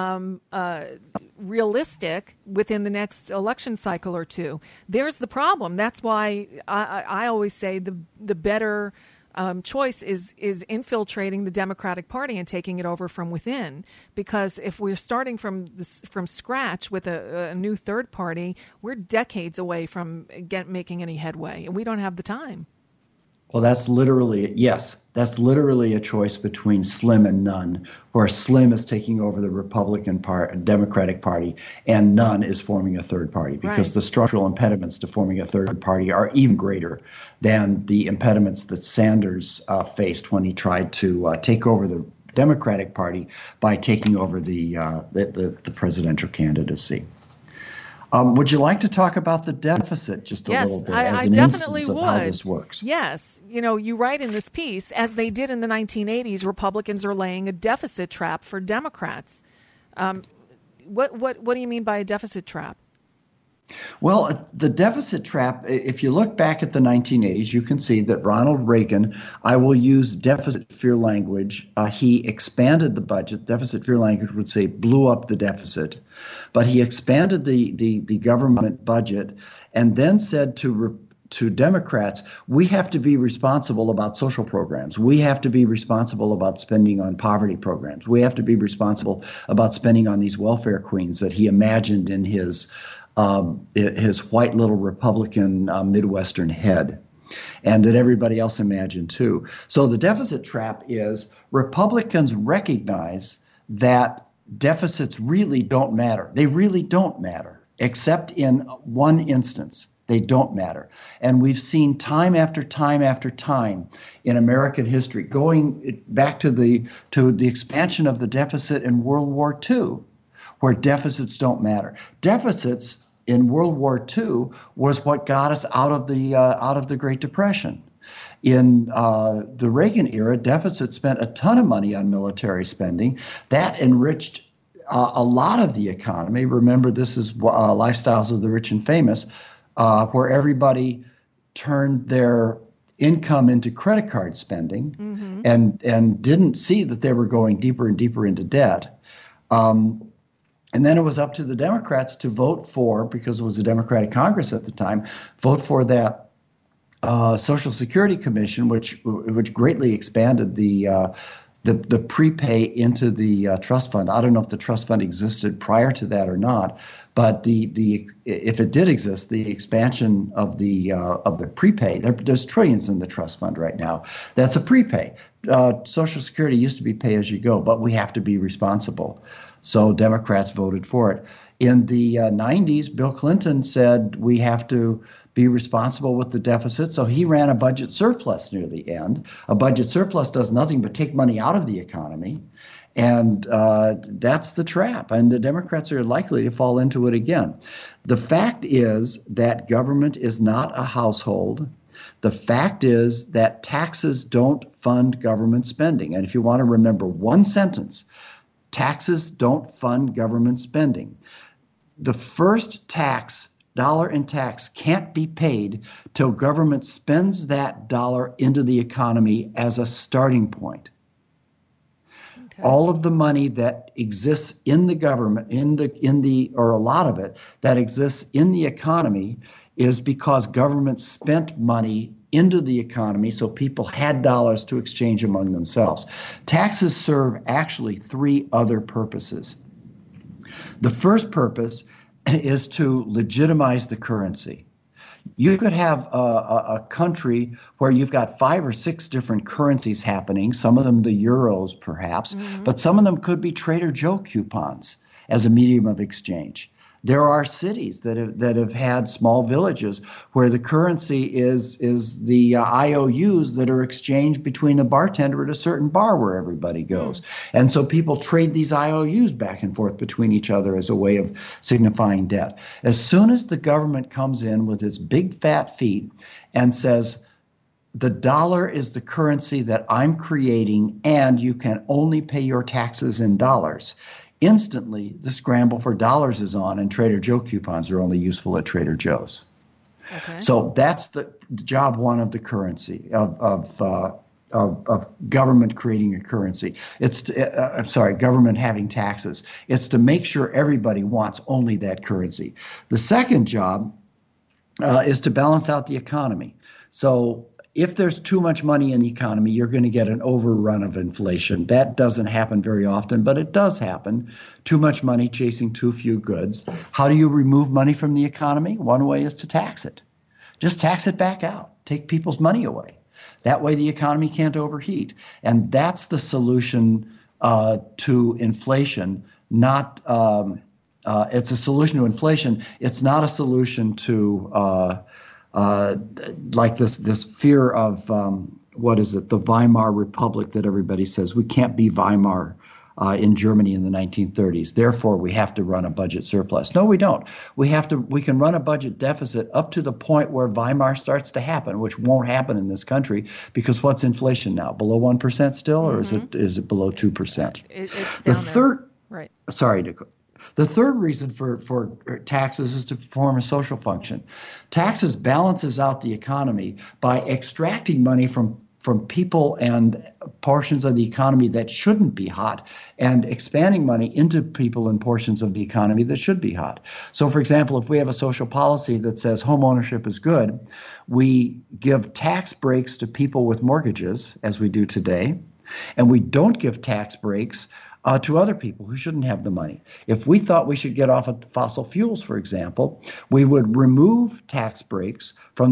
realistic within the next election cycle or two. There's the problem. That's why I always say the better choice is infiltrating the Democratic Party and taking it over from within. Because if we're starting from scratch with a new third party, we're decades away from making any headway, and we don't have the time. Well, that's literally a choice between slim and none, where slim is taking over the Democratic Party, and none is forming a third party, because the structural impediments to forming a third party are even greater than the impediments that Sanders faced when he tried to take over the Democratic Party by taking over the presidential candidacy. Would you like to talk about the deficit just a little bit as an instance of how this works? Yes. You write in this piece, as they did in the 1980s, Republicans are laying a deficit trap for Democrats. What do you mean by a deficit trap? Well, the deficit trap, if you look back at the 1980s, you can see that Ronald Reagan, I will use deficit fear language, he expanded the budget. Deficit fear language would say blew up the deficit. But he expanded the government budget and then said to Democrats, we have to be responsible about social programs. We have to be responsible about spending on poverty programs. We have to be responsible about spending on these welfare queens that he imagined in his white little Republican Midwestern head, and that everybody else imagined too. So the deficit trap is Republicans recognize that deficits really don't matter. They really don't matter, except in one instance. They don't matter. And we've seen time after time after time in American history, going back to the expansion of the deficit in World War II, where deficits don't matter. Deficits in World War II was what got us out of the Great Depression. In the Reagan era, deficits spent a ton of money on military spending. That enriched a lot of the economy. Remember, this is Lifestyles of the Rich and Famous, where everybody turned their income into credit card spending and didn't see that they were going deeper and deeper into debt. And then it was up to the Democrats to vote for, because it was a Democratic Congress at the time, vote for that Social Security Commission, which greatly expanded the prepay into the trust fund. I don't know if the trust fund existed prior to that or not, but if it did exist, the expansion of the prepay, there's trillions in the trust fund right now. That's a prepay. Social Security used to be pay as you go, but we have to be responsible. So Democrats voted for it. In the 90s, Bill Clinton said we have to be responsible with the deficit. So he ran a budget surplus near the end. A budget surplus does nothing but take money out of the economy. And that's the trap. And the Democrats are likely to fall into it again. The fact is that government is not a household. The fact is that taxes don't fund government spending. And if you want to remember one sentence, taxes don't fund government spending. The first dollar in tax can't be paid till government spends that dollar into the economy as a starting point. Okay. All of the money that exists in the government, or a lot of it that exists in the economy, is because government spent money into the economy, so people had dollars to exchange among themselves. Taxes serve actually three other purposes. The first purpose is to legitimize the currency. You could have a country where you've got 5 or 6 different currencies happening, some of them the euros perhaps, but some of them could be Trader Joe coupons as a medium of exchange. There are cities that have had small villages where the currency is the IOUs that are exchanged between a bartender at a certain bar where everybody goes. And so people trade these IOUs back and forth between each other as a way of signifying debt. As soon as the government comes in with its big fat feet and says, the dollar is the currency that I'm creating and you can only pay your taxes in dollars, instantly, the scramble for dollars is on, and Trader Joe coupons are only useful at Trader Joe's. Okay. So that's the job one of the currency of government creating a currency. It's government having taxes. It's to make sure everybody wants only that currency. The second job is to balance out the economy. So if there's too much money in the economy, you're going to get an overrun of inflation. That doesn't happen very often, but it does happen. Too much money chasing too few goods. How do you remove money from the economy? One way is to tax it. Just tax it back out. Take people's money away. That way the economy can't overheat. And that's the solution to inflation. Not it's a solution to inflation. It's not a solution to like this fear of the Weimar Republic that everybody says we can't be Weimar in Germany in the 1930s. Therefore, we have to run a budget surplus. No, we don't. We can run a budget deficit up to the point where Weimar starts to happen, which won't happen in this country because what's inflation now? Below 1% still, or is it below 2%? It's down there. Right. Sorry, Nicole. The third reason for taxes is to perform a social function. Taxes balances out the economy by extracting money from people and portions of the economy that shouldn't be hot and expanding money into people and portions of the economy that should be hot. So, for example, if we have a social policy that says home ownership is good, we give tax breaks to people with mortgages, as we do today, and we don't give tax breaks to other people who shouldn't have the money. If we thought we should get off of fossil fuels, for example, we would remove tax breaks from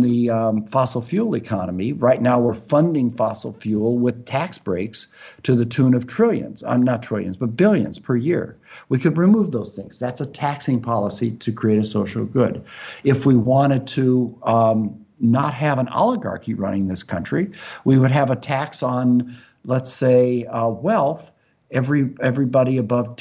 the fossil fuel economy. Right now, we're funding fossil fuel with tax breaks to the tune of trillions, not trillions, but billions per year. We could remove those things. That's a taxing policy to create a social good. If we wanted to not have an oligarchy running this country, we would have a tax on, let's say, wealth. Everybody above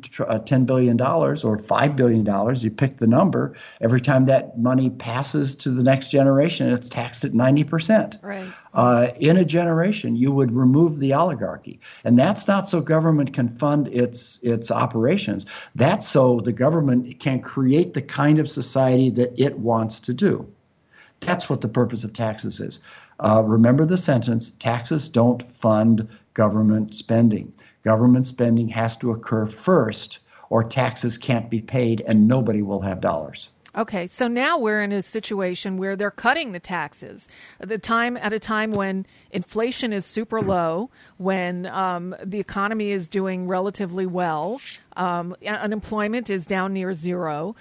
$10 billion or $5 billion, you pick the number, every time that money passes to the next generation, it's taxed at 90%. Right. In a generation, you would remove the oligarchy. And that's not so government can fund its operations. That's so the government can create the kind of society that it wants to do. That's what the purpose of taxes is. Remember the sentence, taxes don't fund government spending. Government spending has to occur first, or taxes can't be paid and nobody will have dollars. Okay, so now we're in a situation where they're cutting the taxes at a time when inflation is super low, when the economy is doing relatively well, unemployment is down near zero.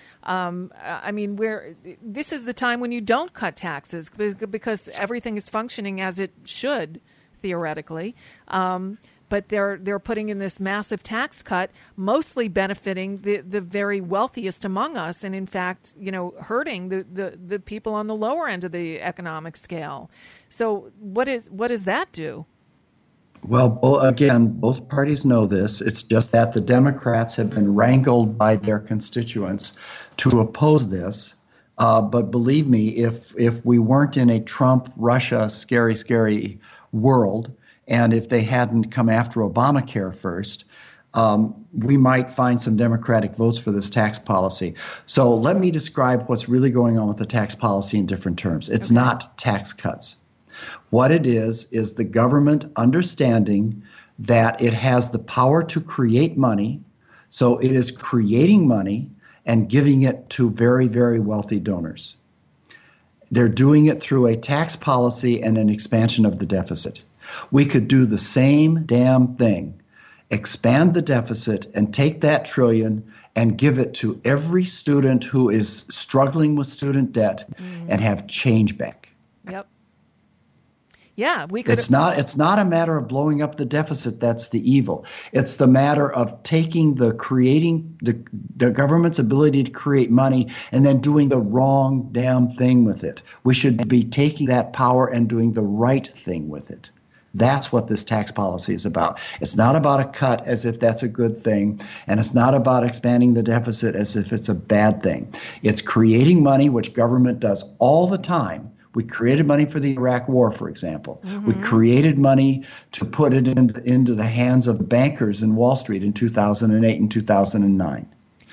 This is the time when you don't cut taxes because everything is functioning as it should, theoretically. But they're putting in this massive tax cut, mostly benefiting the very wealthiest among us, and in fact, hurting the people on the lower end of the economic scale. So what does that do? Well, again, both parties know this. It's just that the Democrats have been wrangled by their constituents to oppose this. But believe me, if we weren't in a Trump-Russia scary world, and if they hadn't come after Obamacare first, we might find some Democratic votes for this tax policy. So let me describe what's really going on with the tax policy in different terms. It's not tax cuts. What it is the government understanding that it has the power to create money, so it is creating money and giving it to very, very wealthy donors. They're doing it through a tax policy and an expansion of the deficit. We could do the same damn thing, expand the deficit and take that trillion and give it to every student who is struggling with student debt and have change back. Yep. Yeah, we could. It's not a matter of blowing up the deficit that's the evil. It's the matter of taking the government's ability to create money and then doing the wrong damn thing with it. We should be taking that power and doing the right thing with it. That's what this tax policy is about. It's not about a cut as if that's a good thing, and it's not about expanding the deficit as if it's a bad thing. It's creating money, which government does all the time. We created money for the Iraq War, for example. We created money to put it into the hands of bankers in Wall Street in 2008 and 2009.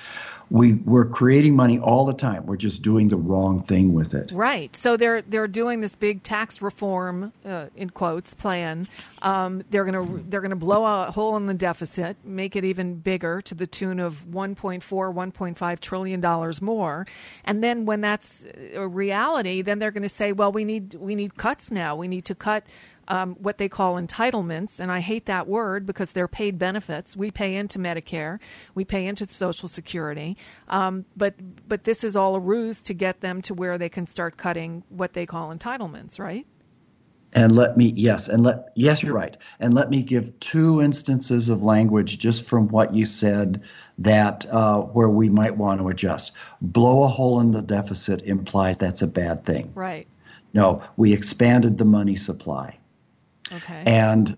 We're creating money all the time. We're just doing the wrong thing with it. Right. So they're doing this big tax reform, in quotes, plan. They're gonna blow a hole in the deficit, make it even bigger to the tune of $1.5 trillion more. And then when that's a reality, then they're going to say, well, we need cuts now. We need to cut what they call entitlements, and I hate that word because they're paid benefits. We pay into Medicare, we pay into Social Security, but this is all a ruse to get them to where they can start cutting what they call entitlements, right? And yes, you're right. And let me give two instances of language just from what you said that where we might want to adjust. Blow a hole in the deficit implies that's a bad thing. Right. No, we expanded the money supply. Okay. And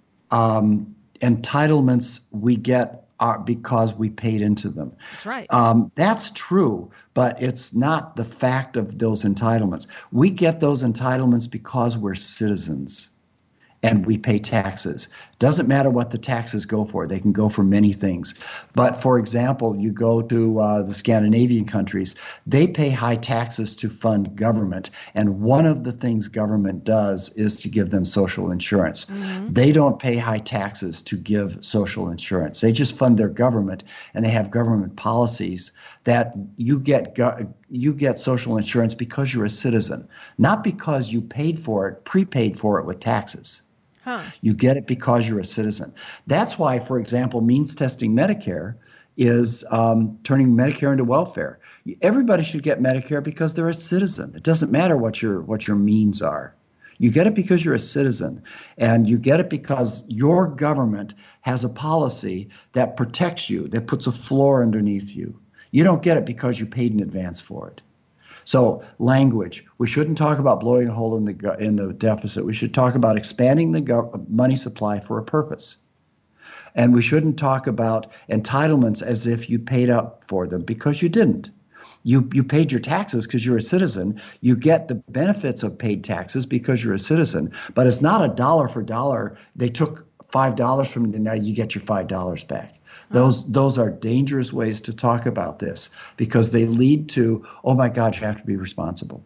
entitlements we get because we paid into them. That's right. That's true, but it's not the fact of those entitlements. We get those entitlements because we're citizens and we pay taxes. Doesn't matter what the taxes go for. They can go for many things. But for example, you go to the Scandinavian countries, they pay high taxes to fund government. And one of the things government does is to give them social insurance. Mm-hmm. They don't pay high taxes to give social insurance. They just fund their government, and they have government policies that you get social insurance because you're a citizen, not because you paid for it, prepaid for it with taxes. Huh. You get it because you're a citizen. That's why, for example, means testing Medicare is turning Medicare into welfare. Everybody should get Medicare because they're a citizen. It doesn't matter what your means are. You get it because you're a citizen, and you get it because your government has a policy that protects you, that puts a floor underneath you. You don't get it because you paid in advance for it. So language, we shouldn't talk about blowing a hole in the deficit. We should talk about expanding the money supply for a purpose. And we shouldn't talk about entitlements as if you paid up for them, because you didn't. You paid your taxes because you're a citizen. You get the benefits of paid taxes because you're a citizen. But it's not a dollar for dollar. They took $5 from you, now you get your $5 back. Those are dangerous ways to talk about this, because they lead to, oh my God, you have to be responsible.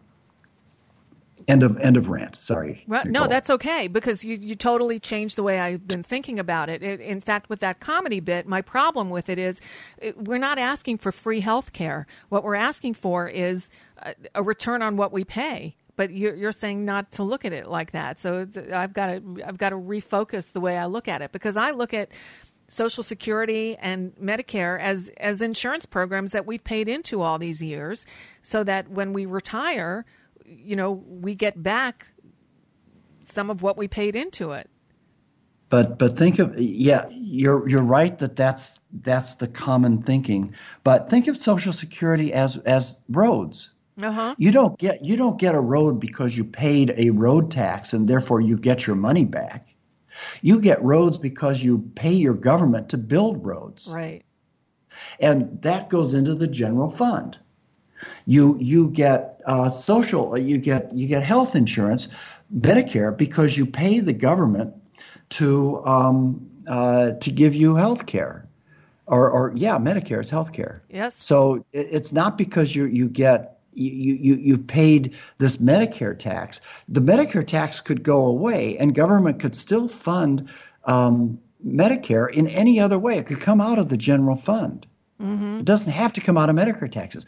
End of rant. Sorry. Well, no, that's okay, because you totally changed the way I've been thinking about it. In fact, with that comedy bit, my problem with it is we're not asking for free health care. What we're asking for is a return on what we pay. But you're saying not to look at it like that. So I've got to refocus the way I look at it, because I look at Social Security and Medicare as insurance programs that we've paid into all these years, so that when we retire, we get back some of what we paid into it. But think of, you're right that's the common thinking. But think of Social Security as roads. Uh-huh. You don't get a road because you paid a road tax and therefore you get your money back. You get roads because you pay your government to build roads. Right. And that goes into the general fund. You get you get health insurance, Medicare, because you pay the government to give you health care. Medicare is health care. Yes. So it's not because you paid this Medicare tax. The Medicare tax could go away, and government could still fund Medicare in any other way. It could come out of the general fund. Mm-hmm. It doesn't have to come out of Medicare taxes.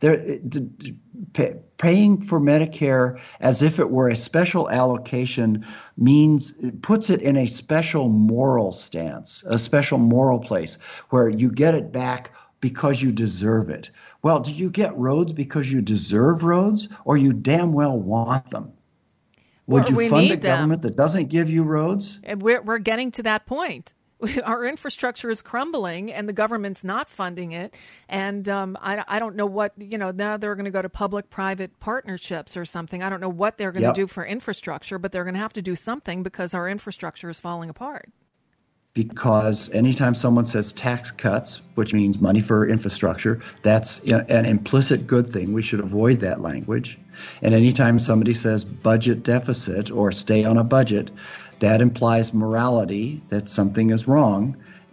Paying for Medicare as if it were a special allocation puts it in a special moral stance, a special moral place where you get it back because you deserve it. Well, do you get roads because you deserve roads, or you damn well want them? Would you fund a government that doesn't give you roads? We're getting to that point. Our infrastructure is crumbling, and the government's not funding it. And I don't know what, now they're going to go to public-private partnerships or something. I don't know what they're going to do for infrastructure, but they're going to have to do something because our infrastructure is falling apart. Because anytime someone says tax cuts, which means money for infrastructure, that's an implicit good thing. We should avoid that language. And anytime somebody says budget deficit or stay on a budget, that implies morality, that something is wrong.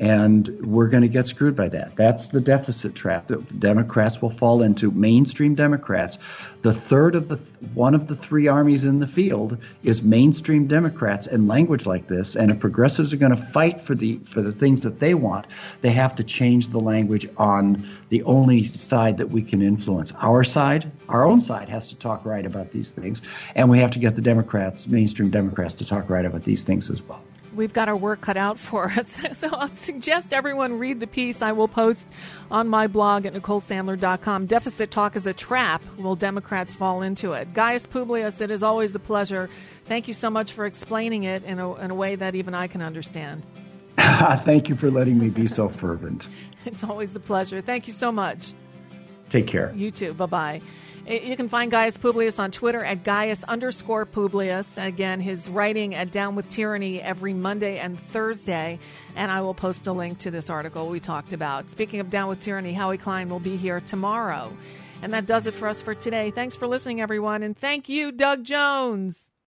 And we're going to get screwed by that. That's the deficit trap that Democrats will fall into. Mainstream Democrats, one of the three armies in the field is mainstream Democrats and language like this. And if progressives are going to fight for the things that they want, they have to change the language on the only side that we can influence. Our side, our own side, has to talk right about these things, and we have to get the Democrats, mainstream Democrats, to talk right about these things as well. We've got our work cut out for us. So I'll suggest everyone read the piece I will post on my blog at NicoleSandler.com. Deficit talk is a trap. Will Democrats fall into it? Gaius Publius, it is always a pleasure. Thank you so much for explaining it in a way that even I can understand. Thank you for letting me be so fervent. It's always a pleasure. Thank you so much. Take care. You too. Bye-bye. You can find Gaius Publius on Twitter at Gaius_Publius. Again, his writing at Down with Tyranny every Monday and Thursday. And I will post a link to this article we talked about. Speaking of Down with Tyranny, Howie Klein will be here tomorrow. And that does it for us for today. Thanks for listening, everyone. And thank you, Doug Jones.